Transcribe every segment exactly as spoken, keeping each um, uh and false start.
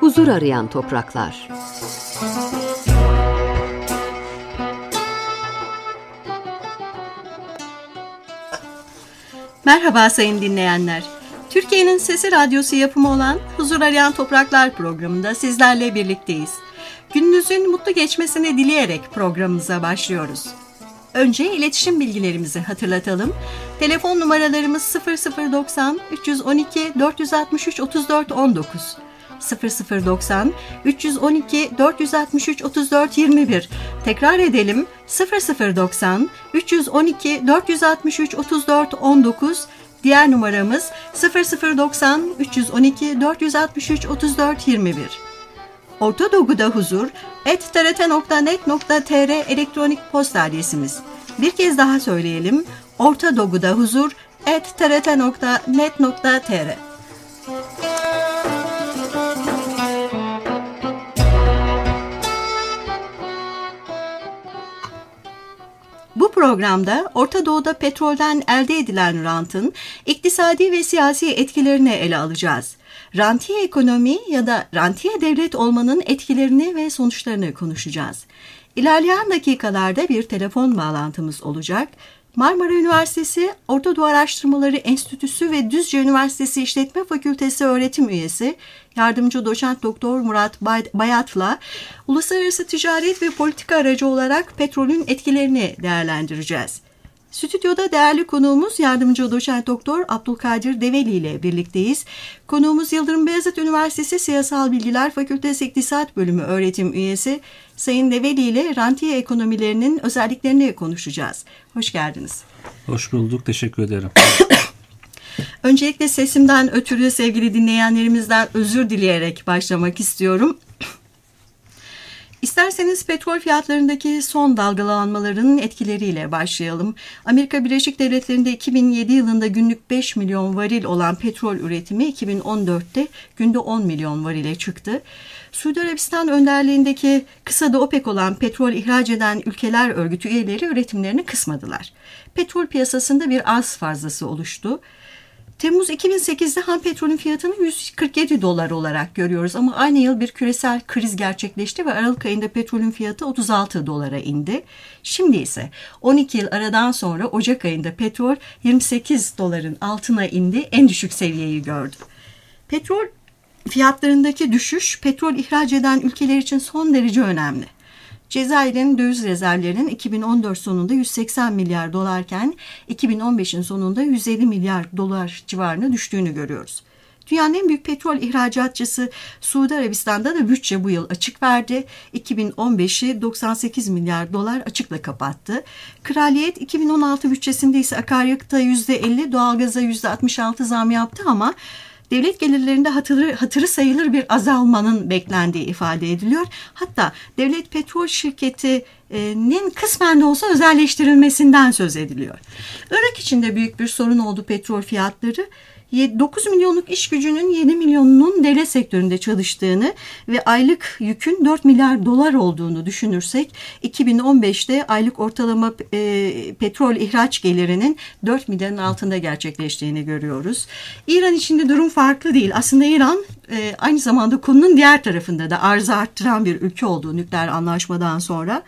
huzur arayan topraklar. Merhaba sayın dinleyenler. Türkiye'nin Sesi Radyosu yapımı olan Huzur Arayan Topraklar programında sizlerle birlikteyiz. Gününüzün mutlu geçmesini dileyerek programımıza başlıyoruz. Önce iletişim bilgilerimizi hatırlatalım. Telefon numaralarımız sıfır sıfır doksan üç on iki dört altı üç otuz dört on dokuz, sıfır sıfır doksan üç on iki dört altı üç otuz dört yirmi bir. Tekrar edelim, sıfır sıfır doksan üç on iki dört altı üç otuz dört on dokuz. Diğer numaramız sıfır sıfır doksan üç on iki dört altı üç otuz dört yirmi bir. Orta Doğu'da huzur et t r t nokta net nokta t r elektronik posta adresimiz. Bir kez daha söyleyelim. Orta Doğu'da huzur et t r t nokta net nokta t r. Bu programda Orta Doğu'da petrolden elde edilen rantın iktisadi ve siyasi etkilerini ele alacağız. Rantiye ekonomi ya da rantiye devlet olmanın etkilerini ve sonuçlarını konuşacağız. İlerleyen dakikalarda bir telefon bağlantımız olacak. Marmara Üniversitesi Orta Doğu Araştırmaları Enstitüsü ve Düzce Üniversitesi İşletme Fakültesi öğretim üyesi yardımcı doçent doktor Murat Bayat'la uluslararası ticaret ve politika aracı olarak petrolün etkilerini değerlendireceğiz. Stüdyoda değerli konuğumuz yardımcı doçent doktor Abdülkadir Develi ile birlikteyiz. Konuğumuz Yıldırım Beyazıt Üniversitesi Siyasal Bilgiler Fakültesi İktisat Bölümü öğretim üyesi Sayın Develi ile rantiye ekonomilerinin özelliklerini konuşacağız. Hoş geldiniz. Hoş bulduk, teşekkür ederim. Öncelikle sesimden ötürü sevgili dinleyenlerimizden özür dileyerek başlamak istiyorum. İsterseniz petrol fiyatlarındaki son dalgalanmaların etkileriyle başlayalım. Amerika Birleşik Devletleri'nde iki bin yedi yılında günlük beş milyon varil olan petrol üretimi iki bin on dörtte günde on milyon varile çıktı. Suudi Arabistan önderliğindeki kısada OPEC olan petrol ihraç eden ülkeler örgütü üyeleri üretimlerini kısmadılar. Petrol piyasasında bir arz fazlası oluştu. Temmuz iki bin sekizde ham petrolün fiyatını yüz kırk yedi dolar olarak görüyoruz ama aynı yıl bir küresel kriz gerçekleşti ve Aralık ayında petrolün fiyatı otuz altı dolara indi. Şimdi ise on iki yıl aradan sonra Ocak ayında petrol yirmi sekiz doların altına indi, en düşük seviyeyi gördü. Petrol fiyatlarındaki düşüş petrol ihraç eden ülkeler için son derece önemli. Cezayir'in döviz rezervlerinin iki bin on dört sonunda yüz seksen milyar dolarken iki bin on beşin sonunda yüz elli milyar dolar civarına düştüğünü görüyoruz. Dünyanın en büyük petrol ihracatçısı Suudi Arabistan'da da bütçe bu yıl açık verdi. iki bin on beşi doksan sekiz milyar dolar açıkla kapattı. Kraliyet iki bin on altı bütçesinde ise akaryakıta yüzde elli, doğalgaza yüzde altmış altı zam yaptı ama devlet gelirlerinde hatırı, hatırı sayılır bir azalmanın beklendiği ifade ediliyor. Hatta devlet petrol şirketinin kısmen de olsa özelleştirilmesinden söz ediliyor. Irak için de büyük bir sorun oldu petrol fiyatları. dokuz milyonluk iş gücünün yedi milyonunun devlet sektöründe çalıştığını ve aylık yükün dört milyar dolar olduğunu düşünürsek iki bin on beşte aylık ortalama e, petrol ihraç gelirinin dört milyarın altında gerçekleştiğini görüyoruz. İran için de durum farklı değil. Aslında İran e, aynı zamanda konunun diğer tarafında da arzı arttıran bir ülke olduğu nükleer anlaşmadan sonra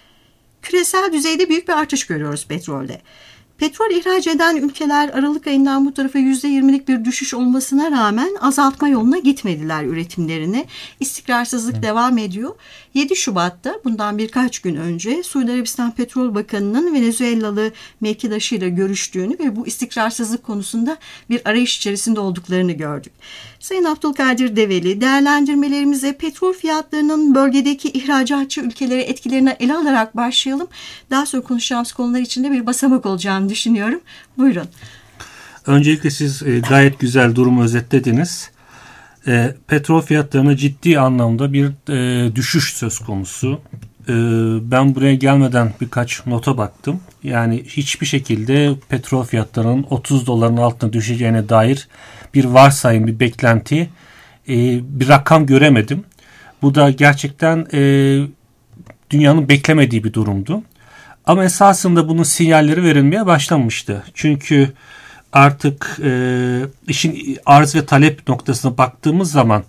küresel düzeyde büyük bir artış görüyoruz petrolde. Petrol ihraç eden ülkeler Aralık ayından bu tarafa yüzde yirmilik bir düşüş olmasına rağmen azaltma yoluna gitmediler üretimlerini. İstikrarsızlık evet. devam ediyor. yedi Şubat'ta bundan birkaç gün önce Suudi Arabistan Petrol Bakanı'nın Venezuelalı mevkidaşıyla görüştüğünü ve bu istikrarsızlık konusunda bir arayış içerisinde olduklarını gördük. Sayın Abdülkadir Develi, değerlendirmelerimize petrol fiyatlarının bölgedeki ihracatçı ülkelere etkilerini ele alarak başlayalım. Daha sonra konuşacağımız konular içinde bir basamak olacağını düşünüyorum. Buyurun. Öncelikle siz e, gayet güzel durumu özetlediniz. E, petrol fiyatlarına ciddi anlamda bir e, düşüş söz konusu. E, ben buraya gelmeden birkaç nota baktım. Yani hiçbir şekilde petrol fiyatlarının otuz doların altına düşeceğine dair bir varsayım, bir beklenti, e, bir rakam göremedim. Bu da gerçekten e, dünyanın beklemediği bir durumdu. Ama esasında bunun sinyalleri verilmeye başlanmıştı. Çünkü artık e, işin arz ve talep noktasına baktığımız zaman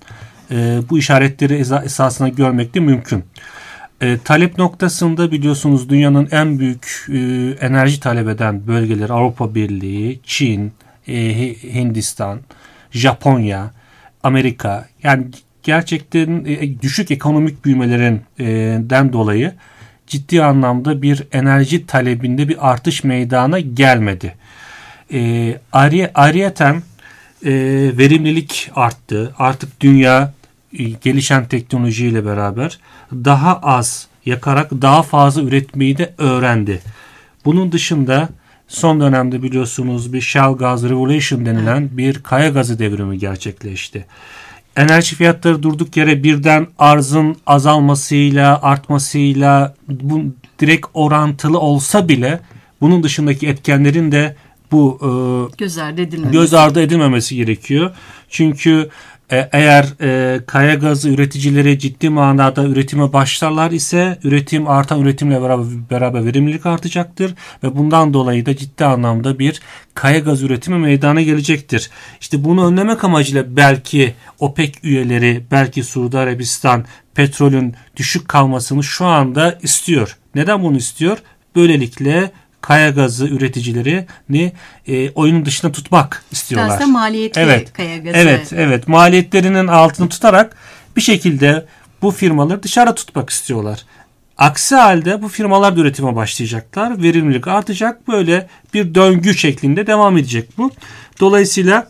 e, bu işaretleri esasında görmek de mümkün. E, talep noktasında biliyorsunuz dünyanın en büyük e, enerji talep eden bölgeleri Avrupa Birliği, Çin, e, Hindistan, Japonya, Amerika. Yani gerçekten e, düşük ekonomik büyümelerinden dolayı ciddi anlamda bir enerji talebinde bir artış meydana gelmedi. E, ayrıyeten e, verimlilik arttı. Artık dünya e, gelişen teknolojiyle beraber daha az yakarak daha fazla üretmeyi de öğrendi. Bunun dışında son dönemde biliyorsunuz bir Shale Gas Revolution denilen bir kaya gazı devrimi gerçekleşti. Enerji fiyatları durduk yere birden arzın azalmasıyla, artmasıyla bu direkt orantılı olsa bile bunun dışındaki etkenlerin de bu e, göz ardı edilmemesi. göz ardı edilmemesi gerekiyor. Çünkü e, eğer e, kaya gazı üreticileri ciddi manada üretime başlarlar ise üretim artan üretimle beraber, beraber verimlilik artacaktır ve bundan dolayı da ciddi anlamda bir kaya gaz üretimi meydana gelecektir. İşte bunu önlemek amacıyla belki OPEC üyeleri, belki Suudi Arabistan petrolün düşük kalmasını şu anda istiyor. Neden bunu istiyor? Böylelikle kaya gazı üreticilerini e, oyunun dışında tutmak istiyorlar. Biraz da maliyetli evet, kaya gazı. Evet, evet. Maliyetlerinin altını tutarak bir şekilde bu firmaları dışarı tutmak istiyorlar. Aksi halde bu firmalar da üretime başlayacaklar. Verimlilik artacak. Böyle bir döngü şeklinde devam edecek bu. Dolayısıyla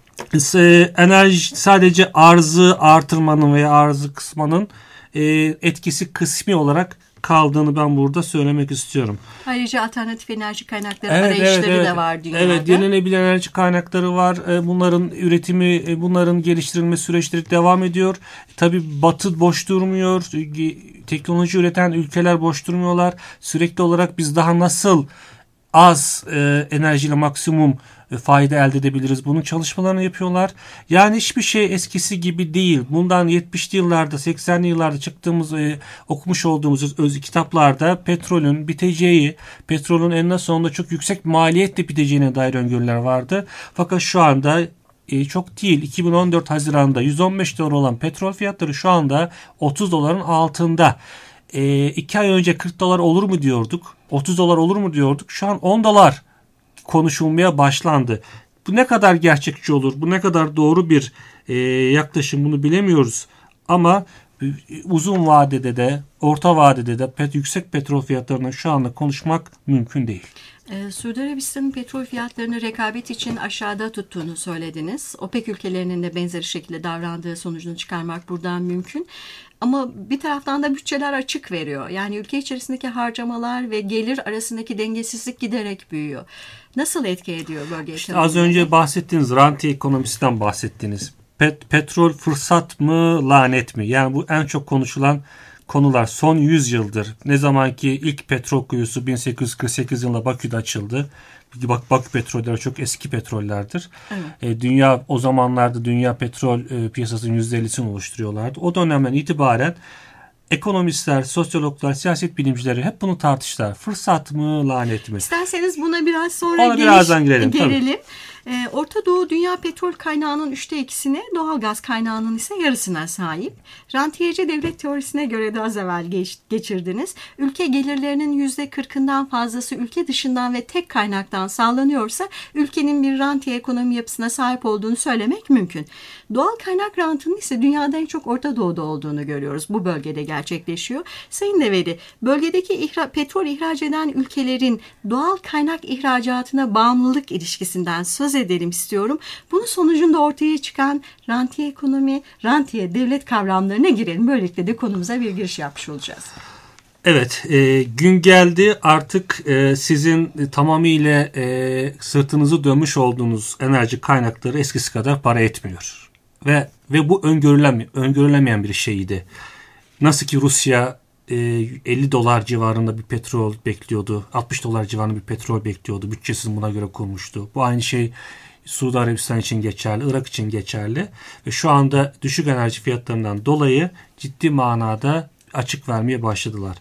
enerji sadece arzı artırmanın veya arzı kısmanın e, etkisi kısmi olarak kaldığını ben burada söylemek istiyorum. Ayrıca alternatif enerji kaynakları evet, arayışları evet, evet. da var dünyada. Evet, yenilenebilen enerji kaynakları var. Bunların üretimi, bunların geliştirilme süreçleri devam ediyor. Tabii Batı boş durmuyor. Teknoloji üreten ülkeler boş durmuyorlar. Sürekli olarak biz daha nasıl az e, enerjiyle maksimum e, fayda elde edebiliriz? Bunun çalışmalarını yapıyorlar. Yani hiçbir şey eskisi gibi değil. Bundan yetmişli yıllarda, seksenli yıllarda çıktığımız, e, okumuş olduğumuz öz kitaplarda petrolün biteceği, petrolün eninde sonunda çok yüksek maliyetle biteceğine dair öngörüler vardı. Fakat şu anda e, çok değil. iki bin on dört Haziran'da yüz on beş dolar olan petrol fiyatları şu anda otuz doların altında. E, iki ay önce kırk dolar olur mu diyorduk. otuz dolar olur mu diyorduk. Şu an on dolar konuşulmaya başlandı. Bu ne kadar gerçekçi olur? Bu ne kadar doğru bir e, yaklaşım, bunu bilemiyoruz. Ama e, uzun vadede de, orta vadede de pet, yüksek petrol fiyatlarından şu anda konuşmak mümkün değil. Ee, Suudi Arabistan'ın petrol fiyatlarını rekabet için aşağıda tuttuğunu söylediniz. OPEC ülkelerinin de benzeri şekilde davrandığı sonucunu çıkarmak buradan mümkün. Ama bir taraftan da bütçeler açık veriyor. Yani ülke içerisindeki harcamalar ve gelir arasındaki dengesizlik giderek büyüyor. Nasıl etki ediyor bölge İşte ekonomileri? az önce bahsettiğiniz rantiye ekonomisinden bahsettiniz. Pet, petrol fırsat mı, lanet mi? Yani bu en çok konuşulan konular son yüz yıldır. Ne zaman ki ilk petrol kuyusu bin sekiz yüz kırk sekiz yılında Bakü'de açıldı. Bak, Bakü petrolleri çok eski petrollerdir. Evet. E, dünya o zamanlarda dünya petrol e, piyasasının yüzde ellisini oluşturuyorlardı. O dönemden itibaren ekonomistler, sosyologlar, siyaset bilimcileri hep bunu tartıştılar. Fırsat mı, lanet mi? İsterseniz buna biraz sonra Ona geliş, birazdan girelim. gelelim. Ee, Orta Doğu dünya petrol kaynağının üçte ikisine, doğal gaz kaynağının ise yarısına sahip. Rantiyeci devlet teorisine göre de az evvel geç, geçirdiniz. Ülke gelirlerinin yüzde kırkından fazlası ülke dışından ve tek kaynaktan sağlanıyorsa ülkenin bir rantiye ekonomi yapısına sahip olduğunu söylemek mümkün. Doğal kaynak rantının ise dünyada en çok Orta Doğu'da olduğunu görüyoruz. Bu bölgede gerçekleşiyor. Sayın Develi, bölgedeki ihra, petrol ihraç eden ülkelerin doğal kaynak ihracatına bağımlılık ilişkisinden söz edelim istiyorum. Bunun sonucunda ortaya çıkan rantiye ekonomi, rantiye devlet kavramlarına girelim. Böylelikle de konumuza bir giriş yapmış olacağız. Evet, e, gün geldi artık e, sizin tamamıyla e, sırtınızı dönmüş olduğunuz enerji kaynakları eskisi kadar para etmiyor. Ve ve bu öngörüleme, öngörülemeyen bir şeydi. Nasıl ki Rusya e, elli dolar civarında bir petrol bekliyordu, altmış dolar civarında bir petrol bekliyordu. Bütçesini buna göre kurmuştu. Bu aynı şey Suudi Arabistan için geçerli, Irak için geçerli. Ve şu anda düşük enerji fiyatlarından dolayı ciddi manada açık vermeye başladılar.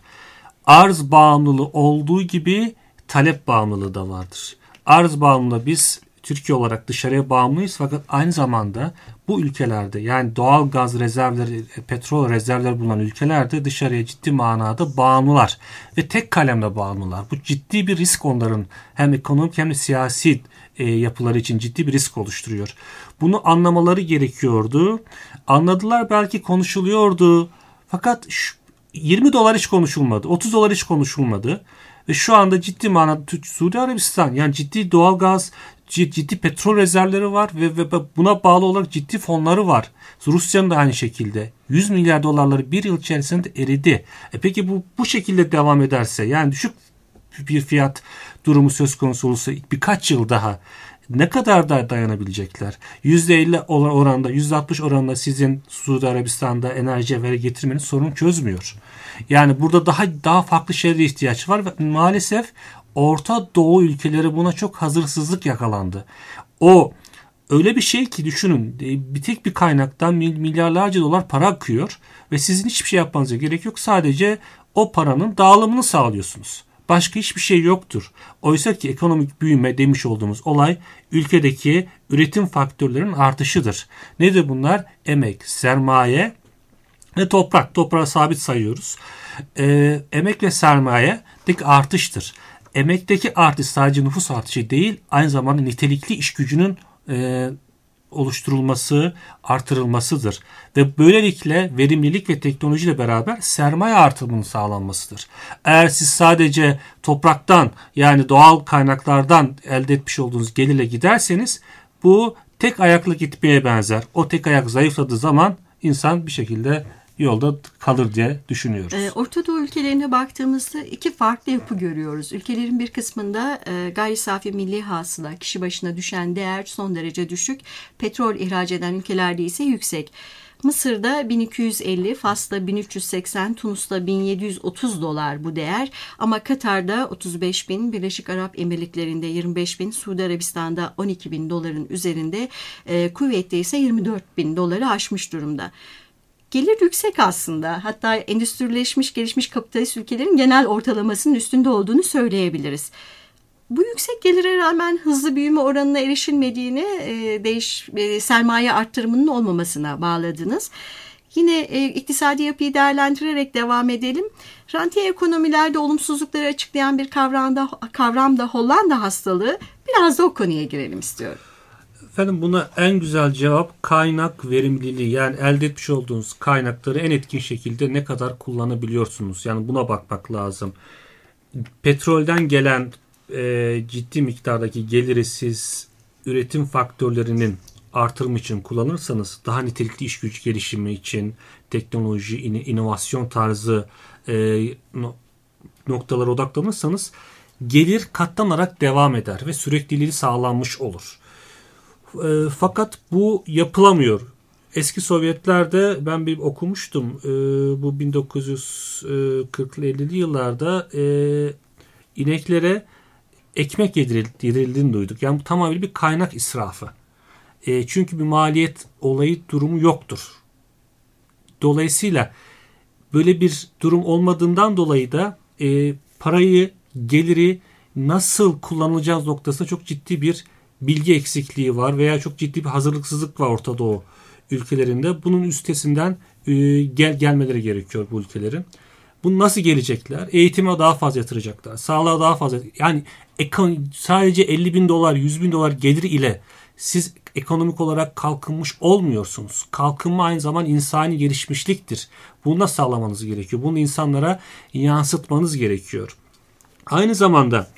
Arz bağımlılığı olduğu gibi talep bağımlılığı da vardır. Arz bağımlılığı biz Türkiye olarak dışarıya bağımlıyız fakat aynı zamanda bu ülkelerde yani doğal gaz rezervleri, petrol rezervleri bulunan ülkelerde dışarıya ciddi manada bağımlılar ve tek kalemle bağımlılar. Bu ciddi bir risk onların hem ekonomik hem de siyasi e, yapıları için ciddi bir risk oluşturuyor. Bunu anlamaları gerekiyordu. Anladılar, belki konuşuluyordu. Fakat şu, yirmi dolar hiç konuşulmadı. otuz dolar hiç konuşulmadı. Ve şu anda ciddi manada Suudi Arabistan yani ciddi doğalgaz, ciddi petrol rezervleri var ve, ve buna bağlı olarak ciddi fonları var. Rusya'nın da aynı şekilde yüz milyar dolarları bir yıl içerisinde eridi. E peki bu bu şekilde devam ederse yani düşük bir fiyat durumu söz konusu olursa birkaç yıl daha ne kadar da dayanabilecekler? yüzde elli oranda, yüzde altmış oranında sizin Suudi Arabistan'da enerjiye veri getirmeniz sorun çözmüyor. Yani burada daha daha farklı şeylere ihtiyaç var ve maalesef Orta Doğu ülkeleri buna çok hazırsızlık yakalandı. O öyle bir şey ki düşünün, bir tek bir kaynaktan milyarlarca dolar para akıyor ve sizin hiçbir şey yapmanıza gerek yok. Sadece o paranın dağılımını sağlıyorsunuz. Başka hiçbir şey yoktur. Oysa ki ekonomik büyüme demiş olduğumuz olay ülkedeki üretim faktörlerinin artışıdır. Nedir bunlar? Emek, sermaye ve toprak. Toprağı sabit sayıyoruz. Ee, emek ve sermayedeki artıştır. Emekteki artış sadece nüfus artışı değil, aynı zamanda nitelikli iş gücünün e, oluşturulması, artırılmasıdır. Ve böylelikle verimlilik ve teknolojiyle beraber sermaye artımının sağlanmasıdır. Eğer siz sadece topraktan yani doğal kaynaklardan elde etmiş olduğunuz gelirle giderseniz bu tek ayaklı gitmeye benzer. O tek ayak zayıfladığı zaman insan bir şekilde yolda kalır diye düşünüyoruz. E, Orta Doğu ülkelerine baktığımızda iki farklı yapı görüyoruz. Ülkelerin bir kısmında e, gayri safi milli hasıla, kişi başına düşen değer son derece düşük. Petrol ihraç eden ülkelerde ise yüksek. Mısır'da bin iki yüz elli, Fas'ta bin üç yüz seksen, Tunus'ta bin yedi yüz otuz dolar bu değer. Ama Katar'da otuz beş bin, Birleşik Arap Emirlikleri'nde yirmi beş bin, Suudi Arabistan'da on iki bin doların üzerinde, e, Kuveyt'te ise yirmi dört bin doları aşmış durumda. Gelir yüksek aslında. Hatta endüstrileşmiş, gelişmiş kapitalist ülkelerin genel ortalamasının üstünde olduğunu söyleyebiliriz. Bu yüksek gelire rağmen hızlı büyüme oranına erişilmediğini e, değiş, e, sermaye arttırımının olmamasına bağladınız. Yine e, iktisadi yapıyı değerlendirerek devam edelim. Rantiye ekonomilerde olumsuzlukları açıklayan bir kavramda, kavram da Hollanda hastalığı. Biraz da o konuya girelim istiyorum. Efendim buna en güzel cevap kaynak verimliliği, yani elde etmiş olduğunuz kaynakları en etkin şekilde ne kadar kullanabiliyorsunuz? Yani buna bakmak lazım. Petrolden gelen e, ciddi miktardaki geliri siz üretim faktörlerinin artırımı için kullanırsanız, daha nitelikli iş gücü gelişimi için, teknoloji, inovasyon tarzı e, noktalara odaklanırsanız gelir katlanarak devam eder ve sürekliliği sağlanmış olur. E, fakat bu yapılamıyor. Eski Sovyetlerde ben bir okumuştum. E, bu bin dokuz yüz kırklı ellili yıllarda e, ineklere ekmek yedirildiğini duyduk. Yani bu tamamen bir kaynak israfı. E, çünkü bir maliyet olayı durumu yoktur. Dolayısıyla böyle bir durum olmadığından dolayı da e, parayı, geliri nasıl kullanılacağız noktasında çok ciddi bir bilgi eksikliği var veya çok ciddi bir hazırlıksızlık var Orta Doğu ülkelerinde. Bunun üstesinden e, gel gelmeleri gerekiyor bu ülkelerin. Bunu nasıl gelecekler? Eğitime daha fazla yatıracaklar. Sağlığa daha fazla. Yani sadece elli bin dolar, yüz bin dolar geliri ile siz ekonomik olarak kalkınmış olmuyorsunuz. Kalkınma aynı zamanda insani gelişmişliktir. Bunu da sağlamanız gerekiyor. Bunu insanlara yansıtmanız gerekiyor. Aynı zamanda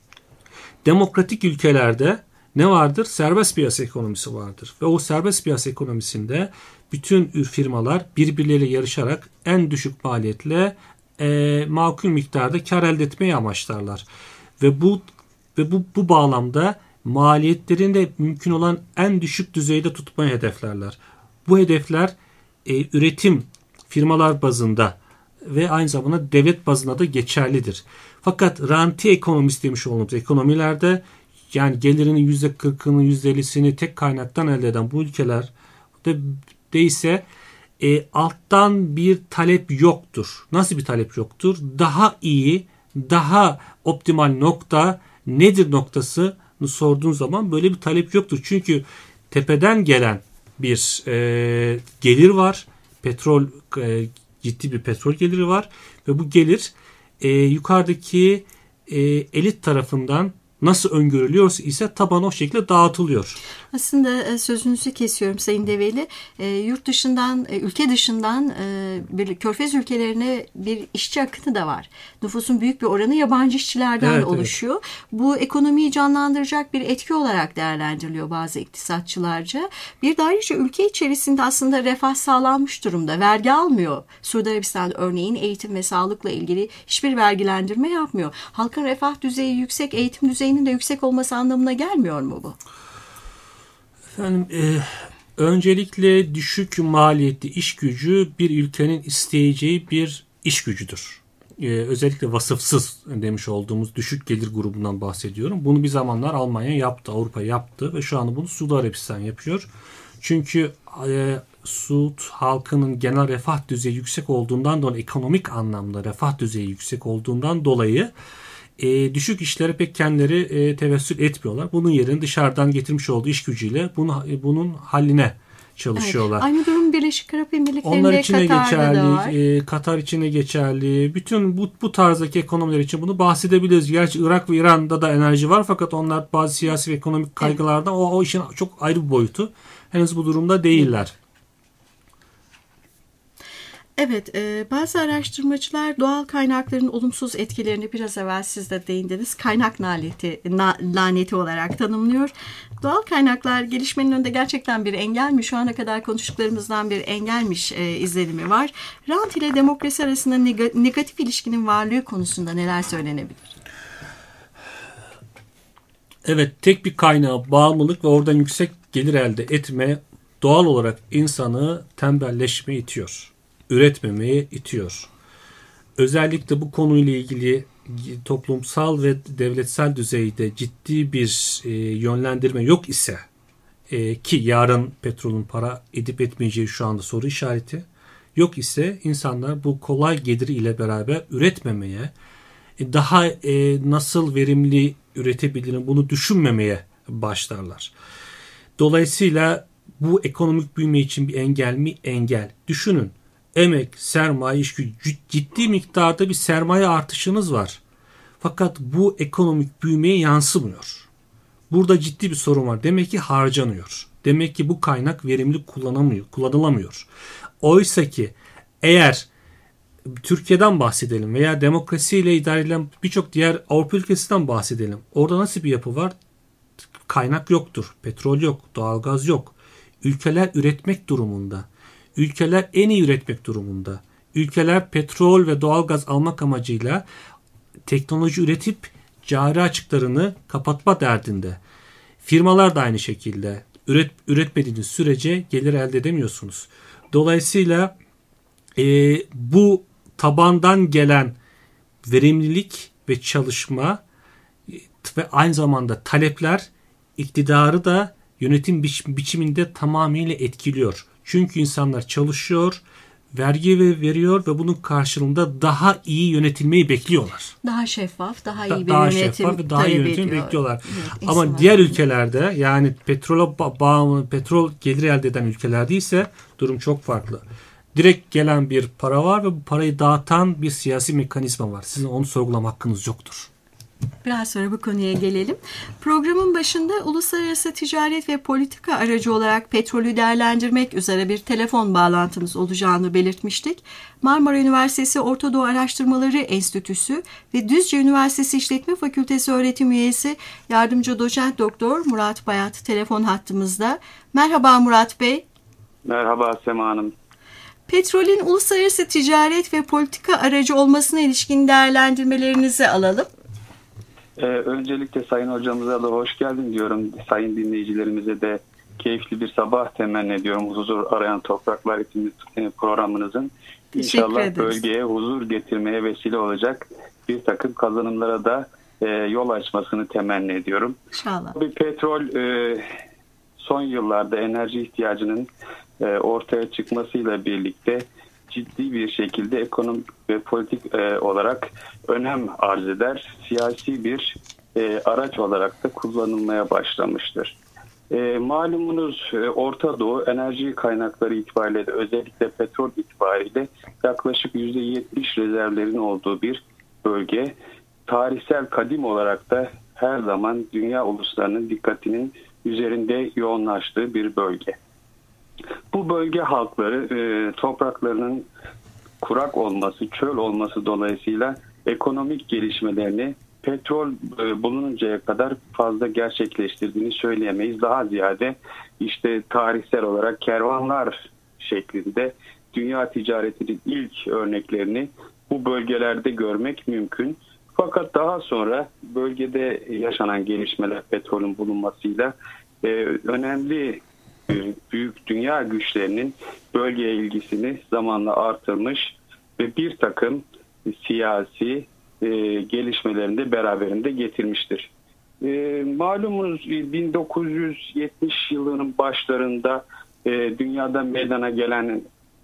demokratik ülkelerde ne vardır? Serbest piyasa ekonomisi vardır. Ve o serbest piyasa ekonomisinde bütün firmalar birbirleriyle yarışarak en düşük maliyetle e, makul miktarda kar elde etmeyi amaçlarlar. Ve bu ve bu bu bağlamda maliyetlerini de mümkün olan en düşük düzeyde tutmayı hedeflerler. Bu hedefler e, üretim firmalar bazında ve aynı zamanda devlet bazında da geçerlidir. Fakat rantiye ekonomisi demiş olduğumuz ekonomilerde, yani gelirinin yüzde kırkını, yüzde ellisini tek kaynaktan elde eden bu ülkelerde de ise e, alttan bir talep yoktur. Nasıl bir talep yoktur? Daha iyi, daha optimal nokta nedir noktası sorduğun zaman böyle bir talep yoktur. Çünkü tepeden gelen bir e, gelir var. Petrol e, ciddi bir petrol geliri var ve bu gelir e, yukarıdaki e, elit tarafından nasıl öngörülüyorsa ise taban o şekilde dağıtılıyor. Aslında sözünüzü kesiyorum Sayın Develi. E, yurt dışından, e, ülke dışından e, bir Körfez ülkelerine bir işçi akını da var. Nüfusun büyük bir oranı yabancı işçilerden evet, oluşuyor. Evet. Bu ekonomiyi canlandıracak bir etki olarak değerlendiriliyor bazı iktisatçılarca. Bir de ayrıca ülke içerisinde aslında refah sağlanmış durumda. Vergi almıyor. Suudi Arabistan örneğin eğitim ve sağlıkla ilgili hiçbir vergilendirme yapmıyor. Halkın refah düzeyi yüksek, eğitim düzeyinin de yüksek olması anlamına gelmiyor mu bu? Efendim, e, öncelikle düşük maliyetli iş gücü bir ülkenin isteyeceği bir iş gücüdür. E, özellikle vasıfsız demiş olduğumuz düşük gelir grubundan bahsediyorum. Bunu bir zamanlar Almanya yaptı, Avrupa yaptı ve şu anda bunu Suudi Arabistan yapıyor. Çünkü e, Suud halkının genel refah düzeyi yüksek olduğundan dolayı, ekonomik anlamda refah düzeyi yüksek olduğundan dolayı E, düşük işlere pek kendileri e, tevessül etmiyorlar. Bunun yerine dışarıdan getirmiş olduğu iş gücüyle bunu, e, bunun halline çalışıyorlar. Evet, aynı durum Birleşik Arap Emirlikleri'nde, onlar içine Katar'da geçerli, da var. E, Katar içine geçerli. Bütün bu, bu tarzdaki ekonomiler için bunu bahsedebiliriz. Gerçi Irak ve İran'da da enerji var fakat onlar bazı siyasi ve ekonomik kaygılardan evet. o, o işin çok ayrı bir boyutu. Henüz bu durumda değiller. Evet, e, bazı araştırmacılar doğal kaynakların olumsuz etkilerini biraz evvel siz de değindiniz. Kaynak laneti, na, laneti olarak tanımlıyor. Doğal kaynaklar gelişmenin önünde gerçekten bir engel mi? Şu ana kadar konuştuklarımızdan bir engelmiş e, izlenimi var. Rant ile demokrasi arasında neg- negatif ilişkinin varlığı konusunda neler söylenebilir? Evet, tek bir kaynağa bağımlılık ve oradan yüksek gelir elde etme doğal olarak insanı tembelleşmeye itiyor. Üretmemeye itiyor. Özellikle bu konuyla ilgili toplumsal ve devletsel düzeyde ciddi bir e, yönlendirme yok ise e, ki yarın petrolün para edip etmeyeceği şu anda soru işareti yok ise insanlar bu kolay gelir ile beraber üretmemeye, e, daha e, nasıl verimli üretebilirim bunu düşünmemeye başlarlar. Dolayısıyla bu ekonomik büyüme için bir engel mi? Engel. Düşünün. Emek, sermaye, iş gücü, ciddi miktarda bir sermaye artışınız var. Fakat bu ekonomik büyümeye yansımıyor. Burada ciddi bir sorun var. Demek ki harcanıyor. Demek ki bu kaynak verimli kullanamıyor, kullanılamıyor. Oysa ki eğer Türkiye'den bahsedelim veya demokrasiyle idare edilen birçok diğer Avrupa ülkesinden bahsedelim. Orada nasıl bir yapı var? Kaynak yoktur. Petrol yok, doğalgaz yok. Ülkeler üretmek durumunda. Ülkeler en iyi üretmek durumunda. Ülkeler petrol ve doğalgaz almak amacıyla teknoloji üretip cari açıklarını kapatma derdinde. Firmalar da aynı şekilde. Üret, üretmediğiniz sürece gelir elde edemiyorsunuz. Dolayısıyla e, bu tabandan gelen verimlilik ve çalışma ve aynı zamanda talepler iktidarı da yönetim biç- biçiminde tamamıyla etkiliyor. Çünkü insanlar çalışıyor, vergi veriyor ve bunun karşılığında daha iyi yönetilmeyi bekliyorlar. Daha şeffaf, daha iyi da, bir daha yönetim şeffaf ve daha iyi yönetim ediyor. bekliyorlar. Evet, ama diğer ülkelerde yani petrol bağımlı, petrol gelir elde eden ülkelerde ise durum çok farklı. Direkt gelen bir para var ve bu parayı dağıtan bir siyasi mekanizma var. Sizin onu sorgulama hakkınız yoktur. Biraz sonra bu konuya gelelim. Programın başında uluslararası ticaret ve politika aracı olarak petrolü değerlendirmek üzere bir telefon bağlantımız olacağını belirtmiştik. Marmara Üniversitesi Orta Doğu Araştırmaları Enstitüsü ve Düzce Üniversitesi İşletme Fakültesi öğretim üyesi yardımcı doçent doktor Murat Bayat telefon hattımızda. Merhaba Murat Bey. Merhaba Sema Hanım. Petrolün uluslararası ticaret ve politika aracı olmasına ilişkin değerlendirmelerinizi alalım. Ee, öncelikle Sayın Hocamıza da hoş geldin diyorum. Sayın dinleyicilerimize de keyifli bir sabah temenni ediyorum. Huzur Arayan Topraklar isimli programınızın. İnşallah bölgeye huzur getirmeye vesile olacak bir takım kazanımlara da e, yol açmasını temenni ediyorum. İnşallah. Bir petrol e, son yıllarda enerji ihtiyacının e, ortaya çıkmasıyla birlikte ciddi bir şekilde ekonomik ve politik e, olarak önem arz eder. Siyasi bir e, araç olarak da kullanılmaya başlamıştır. E, malumunuz e, Orta Doğu enerji kaynakları itibariyle de özellikle petrol itibariyle yaklaşık yüzde yetmiş rezervlerin olduğu bir bölge. Tarihsel kadim olarak da her zaman dünya uluslarının dikkatinin üzerinde yoğunlaştığı bir bölge. Bu bölge halkları e, topraklarının kurak olması, çöl olması dolayısıyla ekonomik gelişmelerini petrol e, bulununcaya kadar fazla gerçekleştirdiğini söyleyemeyiz. Daha ziyade işte tarihsel olarak kervanlar şeklinde dünya ticaretinin ilk örneklerini bu bölgelerde görmek mümkün. Fakat daha sonra bölgede yaşanan gelişmeler petrolün bulunmasıyla e, önemli e, büyük dünya güçlerinin bölgeye ilgisini zamanla artırmış ve bir takım siyasi e, gelişmelerini de beraberinde getirmiştir. E, malumunuz bin dokuz yüz yetmiş yılının başlarında e, dünyada meydana gelen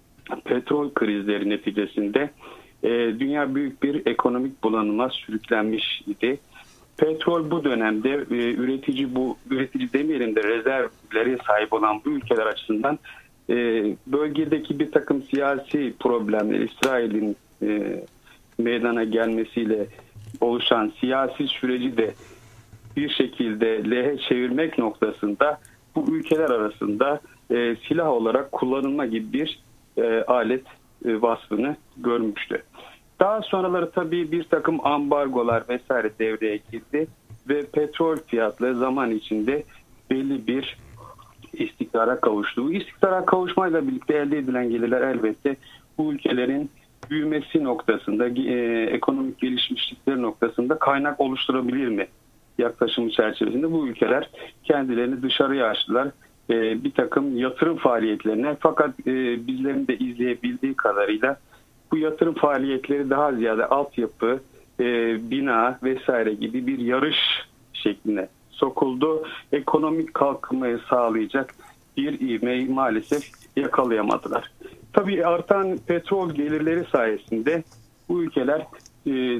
petrol krizleri neticesinde e, dünya büyük bir ekonomik bunalıma sürüklenmiş idi. Petrol bu dönemde e, üretici bu üretici demeyelim de rezervlere sahip olan bu ülkeler açısından e, bölgedeki bir takım siyasi problemler, İsrail'in e, meydana gelmesiyle oluşan siyasi süreci de bir şekilde lehe çevirmek noktasında bu ülkeler arasında e, silah olarak kullanılma gibi bir e, alet e, vasfını görmüştü. Daha sonraları tabii bir takım ambargolar vesaire devreye girdi ve petrol fiyatları zaman içinde belli bir istikrara kavuştu. Bu istikrara kavuşmayla birlikte elde edilen gelirler elbette bu ülkelerin büyümesi noktasında, e, ekonomik gelişmişlikleri noktasında kaynak oluşturabilir mi? Yaklaşımı çerçevesinde bu ülkeler kendilerini dışarıya açtılar. E, bir takım yatırım faaliyetlerine, fakat e, bizlerin de izleyebildiği kadarıyla bu yatırım faaliyetleri daha ziyade altyapı, e, bina vesaire gibi bir yarış şekline sokuldu. Ekonomik kalkınmayı sağlayacak bir ivmeyi maalesef yakalayamadılar. Tabii artan petrol gelirleri sayesinde bu ülkeler e, e,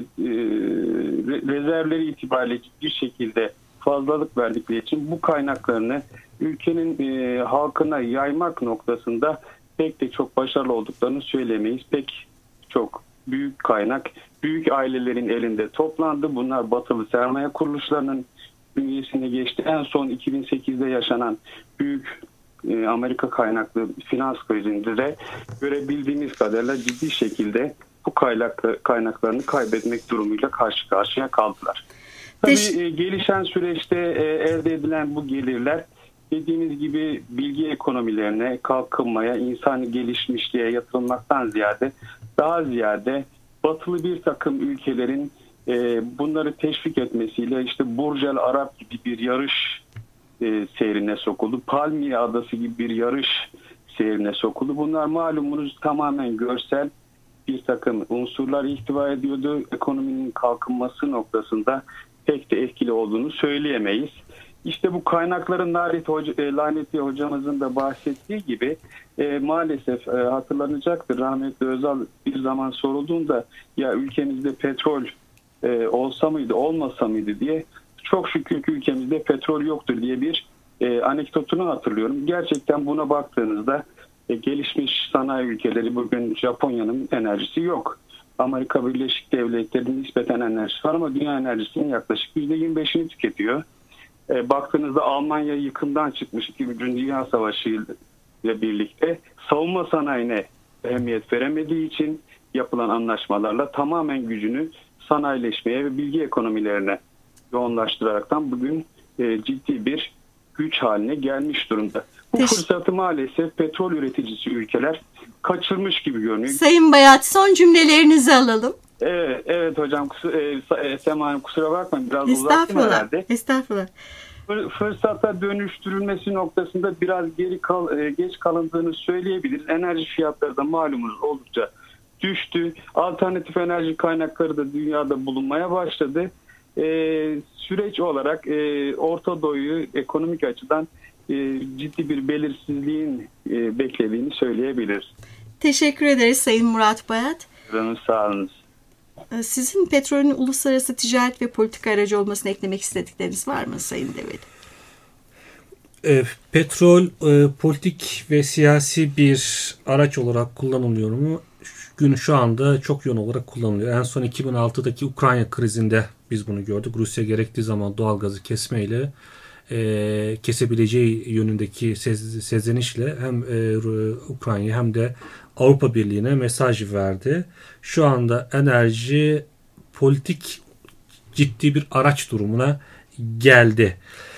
rezervleri itibariyle ciddi şekilde fazlalık verdikleri için bu kaynaklarını ülkenin e, halkına yaymak noktasında pek de çok başarılı olduklarını söylemeyiz. Pek çok büyük kaynak büyük ailelerin elinde toplandı. Bunlar batılı sermaye kuruluşlarının bünyesine geçti. En son iki bin sekizde yaşanan büyük e, Amerika kaynaklı finans krizinde de görebildiğimiz kadarıyla ciddi şekilde bu kaynak, kaynaklarını kaybetmek durumuyla karşı karşıya kaldılar. Tabii e, gelişen süreçte e, elde edilen bu gelirler dediğimiz gibi bilgi ekonomilerine, kalkınmaya, insani gelişmişliğe yatırılmaktan ziyade daha ziyade batılı bir takım ülkelerin e, bunları teşvik etmesiyle işte Burj-el Arab gibi bir yarış e, seyrine sokuldu. Palmiye Adası gibi bir yarış seyrine sokuldu. Bunlar malumunuz tamamen görsel bir takım unsurlar ihtiva ediyordu. Ekonominin kalkınması noktasında pek de etkili olduğunu söyleyemeyiz. İşte bu kaynakların laneti, hoca, laneti hocamızın da bahsettiği gibi e, maalesef e, hatırlanacaktır. Rahmetli Özal bir zaman sorulduğunda ya ülkemizde petrol e, olsa mıydı olmasa mıydı diye, çok şükür ki ülkemizde petrol yoktur diye bir e, anekdotunu hatırlıyorum. Gerçekten buna baktığınızda e, gelişmiş sanayi ülkeleri, bugün Japonya'nın enerjisi yok. Amerika Birleşik Devletleri'nin nispeten enerjisi var ama dünya enerjisinin yaklaşık yüzde yirmi beşini tüketiyor. E, baktığınızda Almanya yıkımdan çıkmış ikinci Dünya Savaşı ile birlikte savunma sanayine ehemmiyet veremediği için yapılan anlaşmalarla tamamen gücünü sanayileşmeye ve bilgi ekonomilerine yoğunlaştıraraktan bugün e, ciddi bir güç haline gelmiş durumda. Bu Teş- fırsatı maalesef petrol üreticisi ülkeler kaçırmış gibi görünüyor. Sayın Bayat, son cümlelerinizi alalım. Evet, evet hocam, kus- e, Sema Hanım kusura bakmayın, biraz uzattım herhalde. Estağfurullah. Fırsata dönüştürülmesi noktasında biraz geri kal, e, geç kalındığını söyleyebiliriz. Enerji fiyatları da malumunuz oldukça düştü. Alternatif enerji kaynakları da dünyada bulunmaya başladı. E, süreç olarak e, Orta Doğu'yu ekonomik açıdan e, ciddi bir belirsizliğin e, beklediğini söyleyebiliriz. Teşekkür ederiz Sayın Murat Bayat. Sağ olun. Sizin petrolün uluslararası ticaret ve politika aracı olmasını eklemek istedikleriniz var mı Sayın Develi? E, petrol e, politik ve siyasi bir araç olarak kullanılıyor mu? Gün şu anda çok yoğun olarak kullanılıyor. En son iki bin altıdaki Ukrayna krizinde biz bunu gördük. Rusya gerektiği zaman doğalgazı kesmeyle e, kesebileceği yönündeki sez, sezenişle hem e, Ukrayna'ya hem de Avrupa Birliği'ne mesaj verdi. Şu anda enerji politik ciddi bir araç durumuna geldi.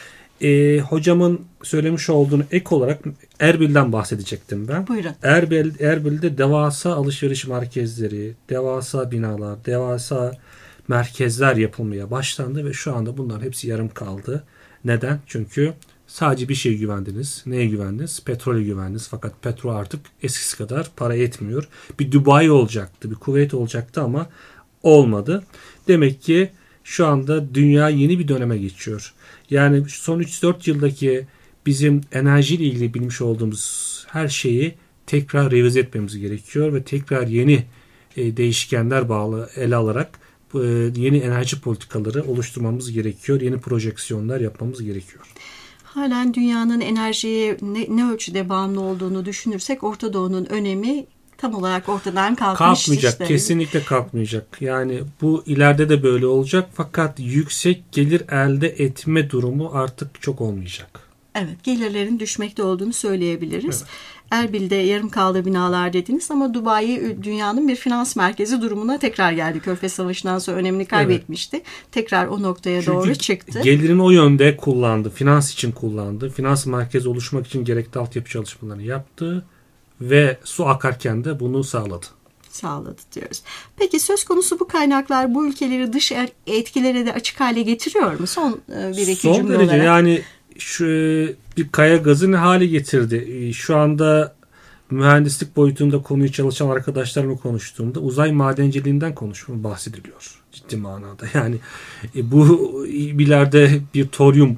E, hocamın söylemiş olduğunu ek olarak Erbil'den bahsedecektim ben. Buyurun. Erbil, Erbil'de devasa alışveriş merkezleri, devasa binalar, devasa merkezler yapılmaya başlandı ve şu anda bunların hepsi yarım kaldı. Neden? Çünkü sadece bir şeye güvendiniz. Neye güvendiniz? Petrole güvendiniz. Fakat petrol artık eskisi kadar para etmiyor. Bir Dubai olacaktı, bir Kuveyt olacaktı ama olmadı. Demek ki şu anda dünya yeni bir döneme geçiyor. Yani son üç dört yıldaki bizim enerjiyle ilgili bilmiş olduğumuz her şeyi tekrar revize etmemiz gerekiyor ve tekrar yeni e, değişkenler bağlı ele alarak e, yeni enerji politikaları oluşturmamız gerekiyor. Yeni projeksiyonlar yapmamız gerekiyor. Halen dünyanın enerjiye ne, ne ölçüde bağımlı olduğunu düşünürsek Orta Doğu'nun önemi tam olarak ortadan kalkmış. Kalkmayacak. Işte. Kesinlikle kalkmayacak. Yani bu ileride de böyle olacak fakat yüksek gelir elde etme durumu artık çok olmayacak. Evet, gelirlerin düşmekte olduğunu söyleyebiliriz. Evet. Erbil'de yarım kaldı binalar dediniz ama Dubai dünyanın bir finans merkezi durumuna tekrar geldi. Körfez Savaşı'ndan sonra önemini kaybetmişti. Evet. Tekrar o noktaya Çünkü doğru çıktı. Gelirini o yönde kullandı. Finans için kullandı. Finans merkezi oluşmak için gerekli altyapı çalışmalarını yaptı ve su akarken de bunu sağladı. Sağladı diyoruz. Peki söz konusu bu kaynaklar bu ülkeleri dış etkilere de açık hale getiriyor mu? Son bir iki Son cümle derece olarak. yani şu bir kaya gazı ne hale getirdi? Şu anda mühendislik boyutunda konuyu çalışan arkadaşlarımla konuştuğumda uzay madenciliğinden konuşma bahsediliyor ciddi manada. Yani e, bu ileride bir toryum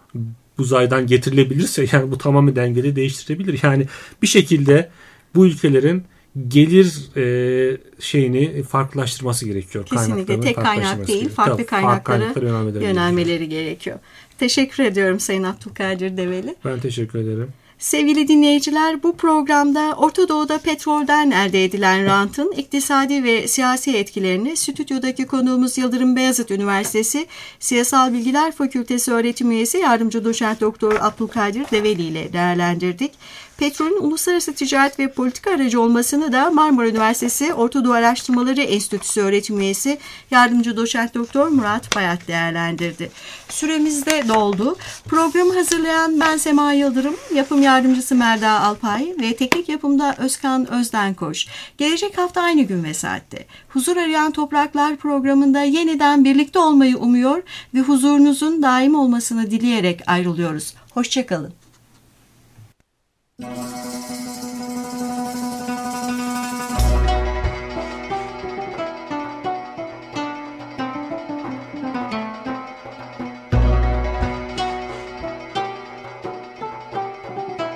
uzaydan getirilebilirse yani bu tamamen dengeleri değiştirebilir. Yani bir şekilde bu ülkelerin gelir e, şeyini farklılaştırması gerekiyor. Kesinlikle tek kaynak değil, farklı Tabii, kaynaklara farklı yönelmeleri, yönelmeleri gerekiyor. gerekiyor. Teşekkür ediyorum Sayın Abdülkadir Develi. Ben teşekkür ederim. Sevgili dinleyiciler, bu programda Orta Doğu'da petrolden elde edilen rantın iktisadi ve siyasi etkilerini stüdyodaki konuğumuz Yıldırım Beyazıt Üniversitesi Siyasal Bilgiler Fakültesi öğretim üyesi yardımcı doçent doktor Abdülkadir Develi ile değerlendirdik. Petrolün uluslararası ticaret ve politika aracı olmasını da Marmara Üniversitesi Orta Doğu Araştırmaları Enstitüsü öğretim üyesi yardımcı doçent doktor Murat Bayat değerlendirdi. Süremiz de doldu. Programı hazırlayan ben Sema Yıldırım, yapım yardımcısı Melda Alpay ve teknik yapımda Özkan Özdenkoş. Gelecek hafta aynı gün ve saatte Huzur Arayan Topraklar programında yeniden birlikte olmayı umuyor ve huzurunuzun daim olmasını dileyerek ayrılıyoruz. Hoşçakalın.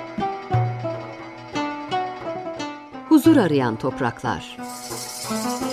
Huzur arayan topraklar.